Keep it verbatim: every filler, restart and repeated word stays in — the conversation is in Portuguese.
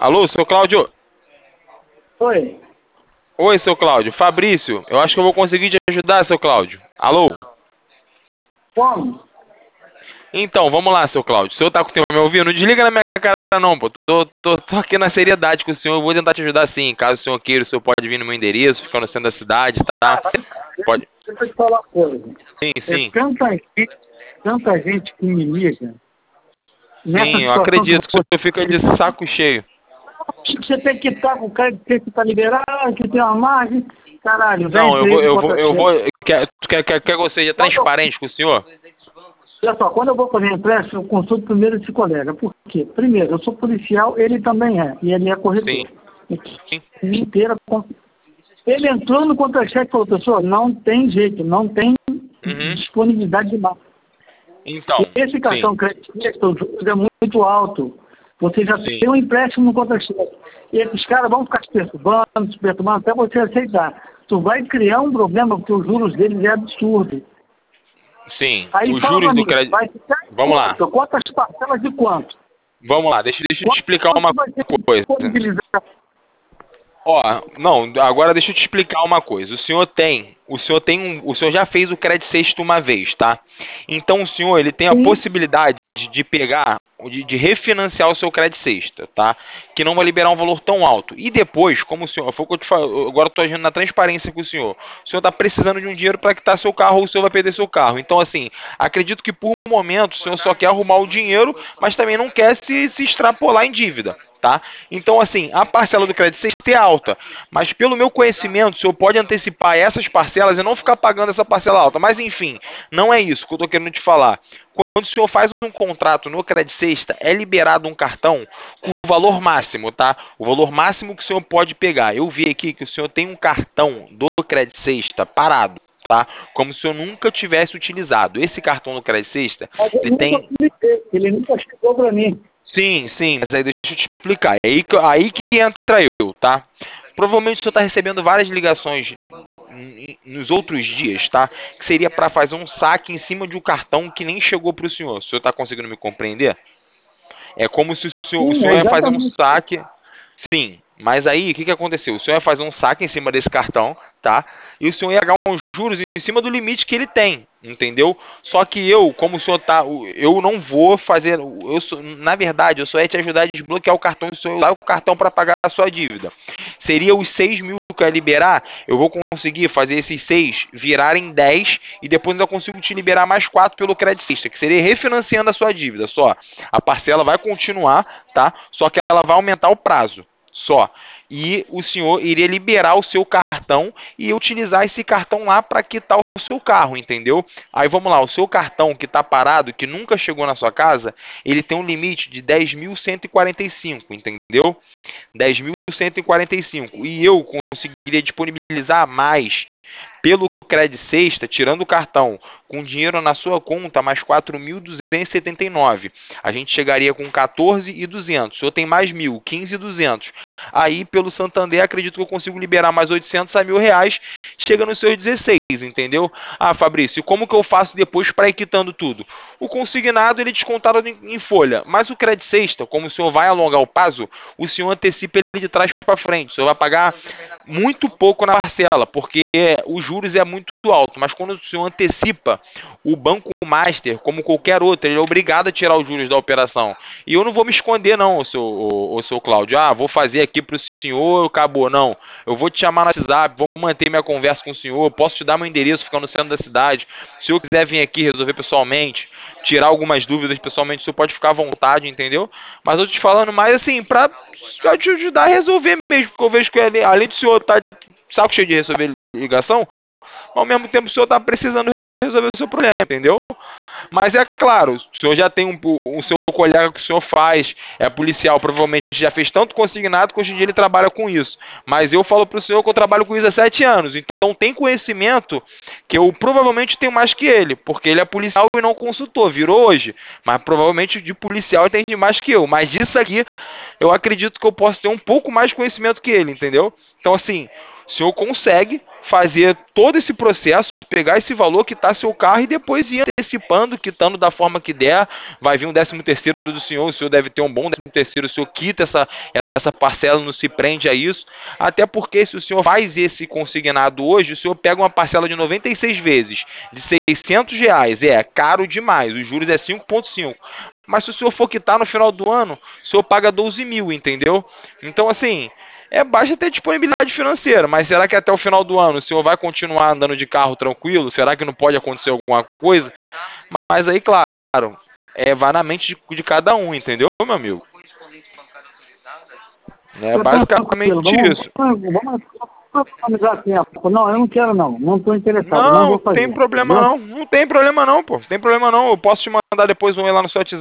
Alô, seu Cláudio? Oi, Oi, seu Cláudio. Fabrício, eu acho que eu vou conseguir te ajudar, seu Cláudio. Alô? como? Então, vamos lá, seu Cláudio. O senhor tá com o tempo me ouvindo? Não desliga na minha cara não, pô. Tô, tô, tô aqui na seriedade com o senhor. Eu vou tentar te ajudar sim. Caso o senhor queira, o senhor pode vir no meu endereço, ficar no centro da cidade, tá? Pode. Deixa eu te falar uma coisa. Sim, É sim. tanta gente, tanta gente que me liga nessa Sim, eu situação que acredito que o senhor fica de você, saco cheio. você tem que estar com o cara que tem que estar liberado, que tem uma margem. Caralho, vem Não, eu vou, empresa eu vou, contra eu cheque. vou. Quer, quer, quer, quer que eu seja Quando eu, transparente com o senhor? olha só, quando eu vou fazer empréstimo, eu consulto primeiro esse colega. Por quê? Primeiro, eu sou policial, ele também é, e ele é Sim, corretor. sim. A minha inteira. Ele entrou no contra-cheque e falou, pessoal, não tem jeito, não tem Uhum. disponibilidade de margem. Então, Esse cartão sim, crédito o juros é muito alto. Você já sim. tem um empréstimo no contra-cheque. E esses caras vão ficar te perturbando, te perturbando até você aceitar. Tu vai criar um problema porque os juros deles é absurdo. Sim, Aí os fala pra juros do mim, crédito. vai ficar em Vamos lá, quanto? Quantas parcelas de quanto? vamos lá. Deixa, deixa eu te Quanto, explicar uma quanto vai ter que coisa. disponibilizar? Ó, não, agora deixa eu te explicar uma coisa. O senhor tem, o senhor tem um, o senhor já fez o crédito sexto uma vez, tá? Então o senhor, ele tem a Sim, possibilidade de, de pegar, de, de refinanciar o seu crédito sexta, tá? Que não vai liberar um valor tão alto. E depois, como o senhor, foi o que eu te falo, agora eu tô agindo na transparência com o senhor. O senhor tá precisando de um dinheiro para quitar seu carro ou o senhor vai perder seu carro. Então assim, acredito que por um momento o senhor só quer arrumar o dinheiro, mas também não quer se, se extrapolar em dívida. Tá? Então, assim, a parcela do crédito sexta é alta, mas pelo meu conhecimento, o senhor pode antecipar essas parcelas e não ficar pagando essa parcela alta. Mas, enfim, não é isso que eu estou querendo te falar. Quando o senhor faz um contrato no crédito sexta, é liberado um cartão com o valor máximo, tá? O valor máximo que o senhor pode pegar. Eu vi aqui que o senhor tem um cartão do crédito sexta parado, tá? Como se o senhor nunca tivesse utilizado. Esse cartão do crédito sexta, mas ele ele nunca tem. utilizei, ele nunca chegou para mim. Sim, sim, mas aí deixa eu te explicar. É aí que, aí que entra eu, tá? Provavelmente o senhor está recebendo várias ligações n- nos outros dias, tá? Que seria para fazer um saque em cima de um cartão que nem chegou para o senhor. O senhor está conseguindo me compreender? É como se o senhor, o Sim, senhor é ia fazer um exatamente. saque. Sim, mas aí o que, que aconteceu? O senhor ia fazer um saque em cima desse cartão, tá? E o senhor ia pagar uns juros em cima do limite que ele tem, entendeu? Só que eu, como o senhor tá, eu não vou fazer, eu sou, na verdade, eu só ia te ajudar a desbloquear o cartão e o senhor usar o cartão para pagar a sua dívida. Seria os seis mil que eu ia liberar, eu vou conseguir fazer esses seis virarem dez e depois ainda consigo te liberar mais quatro pelo crédito Sexta, que seria refinanciando a sua dívida, só. A parcela vai continuar, tá? Só que ela vai aumentar o prazo só. E o senhor iria liberar o seu cartão e utilizar esse cartão lá para quitar o seu carro, entendeu? Aí vamos lá, o seu cartão que está parado, que nunca chegou na sua casa, ele tem um limite de dez mil cento e quarenta e cinco, entendeu? dez mil cento e quarenta e cinco. E eu conseguiria disponibilizar mais pelo crédito sexta, tirando o cartão, com dinheiro na sua conta, mais quatro mil duzentos e setenta e nove. A gente chegaria com quatorze mil e duzentos. O senhor tem mais mil, quinze mil e duzentos. Aí, pelo Santander, acredito que eu consigo liberar mais oitocentos a mil reais. Chega nos seus dezesseis, entendeu? Ah, Fabrício, como que eu faço depois para ir quitando tudo? O consignado, ele é descontado em, em folha. Mas o crédito sexta, como o senhor vai alongar o prazo, o senhor antecipa ele de trás para frente. O senhor vai pagar muito pouco na parcela, porque os juros é muito alto, mas quando o senhor antecipa, o Banco Master, como qualquer outro, ele é obrigado a tirar os juros da operação. E eu não vou me esconder não, o seu, o, o seu Cláudio, ah, vou fazer aqui para o senhor, acabou, não. Eu vou te chamar no WhatsApp, vou manter minha conversa com o senhor, posso te dar meu endereço, ficar no centro da cidade. Se o senhor quiser vir aqui resolver pessoalmente, tirar algumas dúvidas pessoalmente, o senhor pode ficar à vontade, entendeu? Mas eu tô te falando mais assim, para te ajudar a resolver mesmo, porque eu vejo que ele, além do senhor estar tá saco cheio de resolver ligação, ao mesmo tempo o senhor está precisando resolver o seu problema, entendeu? Mas é claro, o senhor já tem um, um seu colega que o senhor faz, é policial, provavelmente já fez tanto consignado que hoje em dia ele trabalha com isso. Mas eu falo para o senhor que eu trabalho com isso há sete anos, então tem conhecimento que eu provavelmente tenho mais que ele, porque ele é policial e não consultor, virou hoje, mas provavelmente de policial ele tem mais que eu. Mas disso aqui, eu acredito que eu posso ter um pouco mais de conhecimento que ele, entendeu? Então assim, o senhor consegue fazer todo esse processo, pegar esse valor, quitar seu carro e depois ir antecipando, quitando da forma que der. Vai vir um décimo terceiro do senhor, o senhor deve ter um bom décimo terceiro, o senhor quita essa, essa parcela não se prende a isso, até porque se o senhor faz esse consignado hoje, o senhor pega uma parcela de noventa e seis vezes, de seiscentos reais, é caro demais, os juros é cinco vírgula cinco, mas se o senhor for quitar no final do ano, o senhor paga doze mil, entendeu? Então, assim, é baixa ter disponibilidade financeira, mas será que até o final do ano o senhor vai continuar andando de carro tranquilo? Será que não pode acontecer alguma coisa? Mas aí, claro, é, vai na mente de, de cada um, entendeu, meu amigo? É basicamente isso. Vamos, vamos economizar tempo. Não, eu não quero não. Não estou interessado. Não Não, vou fazer. tem problema Entendeu? não. Não tem problema não, pô. Tem problema não. Eu posso te mandar depois um e lá no seu WhatsApp.